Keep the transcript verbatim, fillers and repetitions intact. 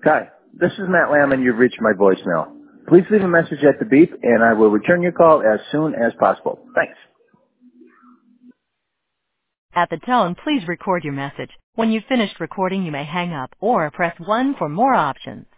Hi, this is Matt Lamb, and you've reached my voicemail. Please leave a message at the beep, and I will return your call as soon as possible. Thanks. At the tone, please record your message. When you've finished recording, you may hang up or press one for more options.